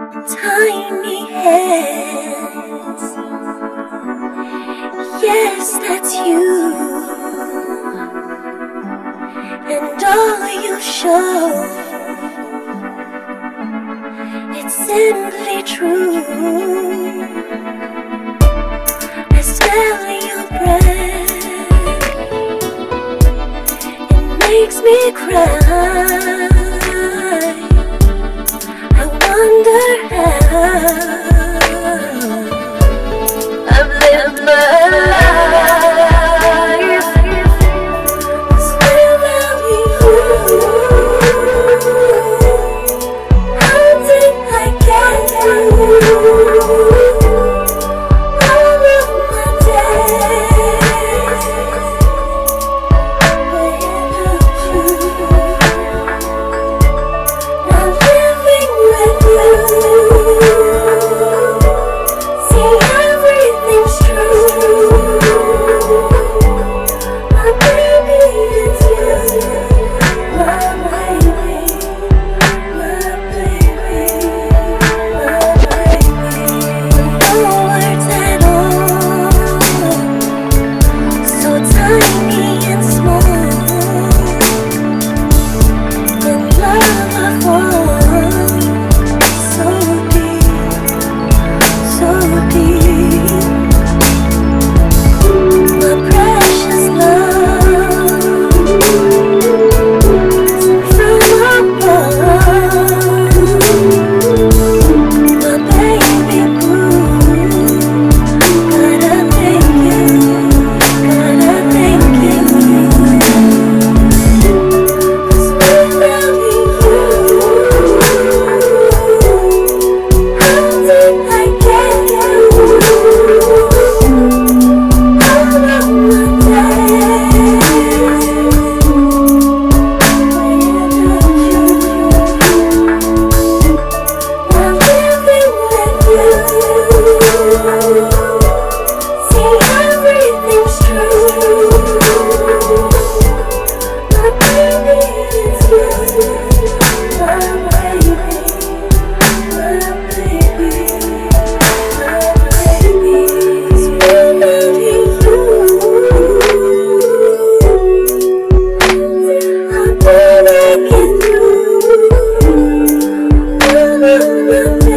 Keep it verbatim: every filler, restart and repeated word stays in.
tiny hands. Yes, that's you, and all you show, it's simply true. I smell your breath, it makes me cry. I wonder how I've lived my life without you. How did I get through all of my days without you? Now living with you, see everything's true. My baby is you, my baby, my baby, my baby. No words at all, so tiny and small. In love I fall, so deep, so deep. My precious love, from above. My baby blue, gotta thank you, gotta thank you. 'Cause without you, how did I get through all of my days without you? Now living with you, see everything's true. My baby is you, my baby, my baby, my baby. 'Cause without you, how did I get through all of my